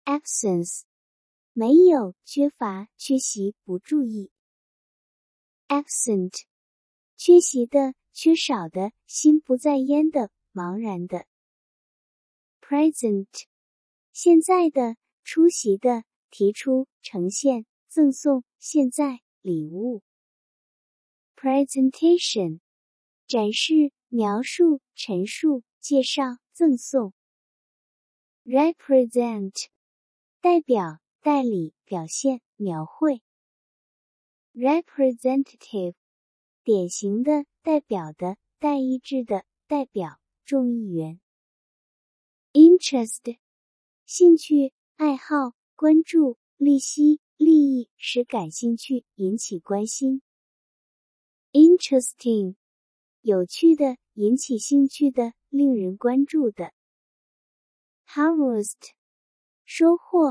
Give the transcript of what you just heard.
absence 没有，缺乏，缺席，不注意。absent 缺席的，缺少的，心不在焉的，茫然的。present 现在的，出席的，提出，呈现，赠送，现在，礼物。presentation 展示，描述，陈述，介绍，赠送。represent 代表，代理，表现，描绘。representative 典型的，代表的，代议制的，代表，众议员。interest 兴趣，爱好，关注，利息，利益，使感兴趣，引起关心。interesting 有趣的，引起兴趣的，令人关注的。harvest 收获，